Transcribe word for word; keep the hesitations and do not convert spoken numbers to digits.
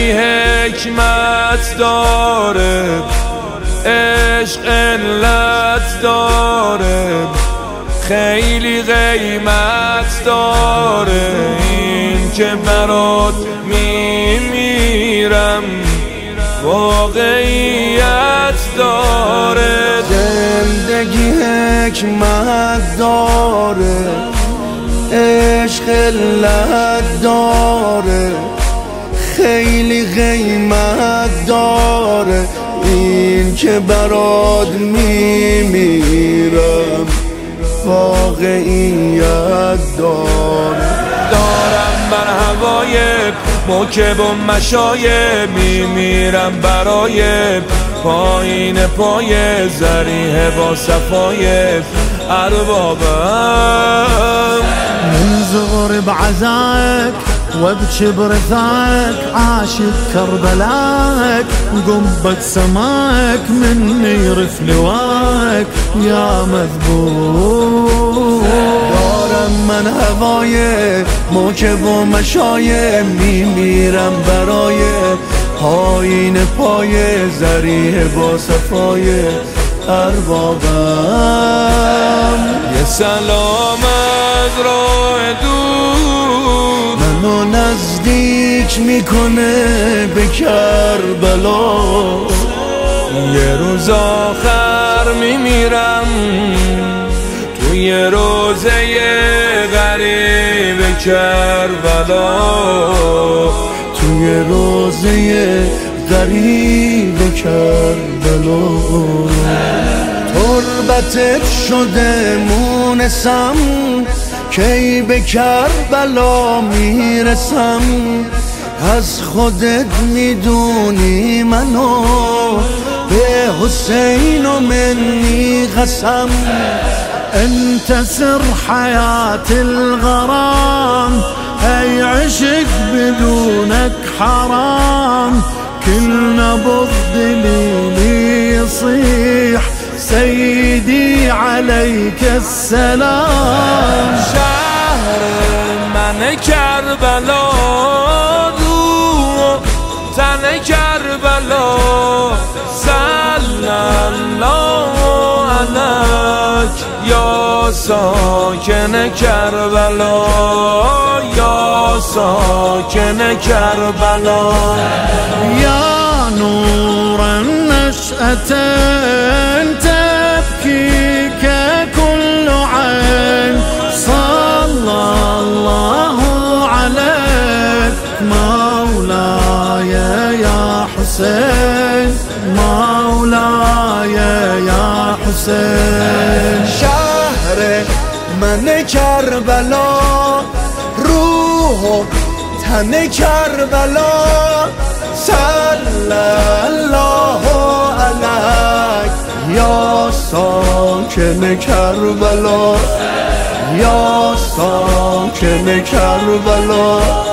زندگی حکمت داره، عشق علت داره، خیلی قیمت داره. این که برات میمیرم واقعیت داره. زندگی حکمت داره، عشق علت داره، خیلی قیمت داره. این که برات میمیرم واقعیت داره. دارم بر هوای موکب و مشایب، میمیرم برای پایین پای ذریح با صفای اربابم. من زغر بعزاك وابكي برثاك، عاشق كربلاك وقنبة سماك، مني يرف لواك يا مذبوح. دارم من هوای موکب و مشایب، میمیرم برای پایین پای ذریح با صفای اربابم. یه سلام از راه دور منو نزدیک میکنه به کربلا. یه روز آخر میمیرم توی روزه غریب کربلا، توی روزه غریب کربلا. تربتت شده مونسم، کی به کربلا میرسم. از خودت میدونی منو به حسین و منی قسم. انت سر حياة الغرام، اي عشق بدونك حرام. كل نبض دليلي يصيح سيدي عليك السلام. شهر من کربلا، رو تن کربلا، صلی الله علیک یا ساکن کربلا، یا ساکن کربلا. يا نور النشأة تبكيك كل عين، صلى الله عليك مولاي يا حسين، مولاي يا حسين. شهر من کربلا، روح و تن کربلا، صلی الله علیک یا ساکن کربلا، یا ساکن کربلا.